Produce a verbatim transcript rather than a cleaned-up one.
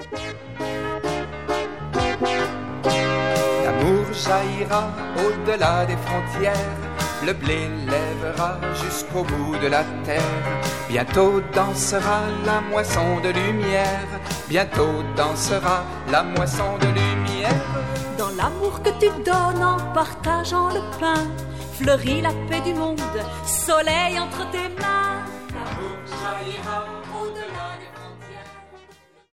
L'amour jaillira au-delà des frontières, le blé lèvera jusqu'au bout de la terre. Bientôt dansera la moisson de lumière, bientôt dansera la moisson de lumière. Dans l'amour que tu donnes en partageant le pain, fleurit la paix du monde, soleil entre tes mains. L'amour jaillira